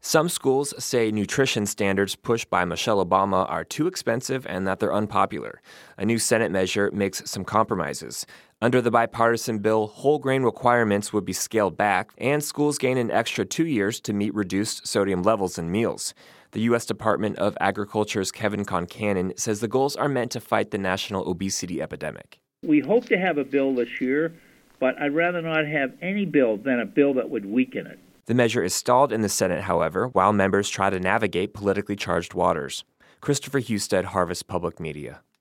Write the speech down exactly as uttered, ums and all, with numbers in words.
Some schools say nutrition standards pushed by Michelle Obama are too expensive and that they're unpopular. A new Senate measure makes some compromises. Under the bipartisan bill, whole grain requirements would be scaled back, and schools gain an extra two years to meet reduced sodium levels in meals. The U S Department of Agriculture's Kevin Concannon says the goals are meant to fight the national obesity epidemic. We hope to have a bill this year, but I'd rather not have any bill than a bill that would weaken it. The measure is stalled in the Senate, however, while members try to navigate politically charged waters. Christopher Husted, Harvest Public Media.